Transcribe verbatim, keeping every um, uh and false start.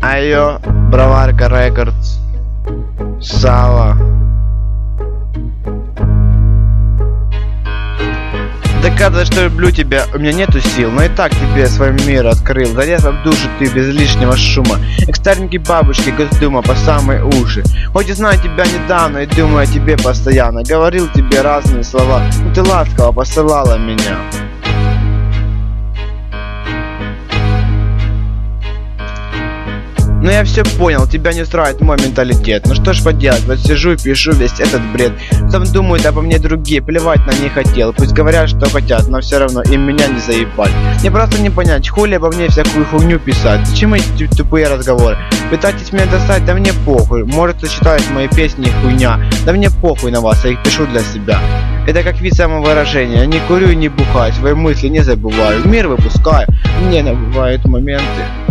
Айо, Броварка Рекордс. Сава. Доказывай, что люблю тебя, у меня нету сил, но и так тебе свой мир открыл. Залез в душу ты без лишнего шума, и к старенькой бабушке Госдума по самые уши. Хоть и знаю тебя недавно и думаю о тебе постоянно, говорил тебе разные слова, но ты ласково посылала меня. Но я все понял, тебя не устраивает мой менталитет. Ну что ж поделать, вот сижу и пишу весь этот бред. Там думают обо мне другие, плевать на них хотел. Пусть говорят, что хотят, но все равно им меня не заебать. Мне просто не понять, хули обо мне всякую хуйню писать. Зачем эти тупые разговоры? Пытайтесь меня достать, да мне похуй. Может, кто считает мои песни хуйня. Да мне похуй на вас, я их пишу для себя. Это как вид самовыражения. Не курю и не бухаю, свои мысли не забываю. Мир выпускаю, мне набывают моменты.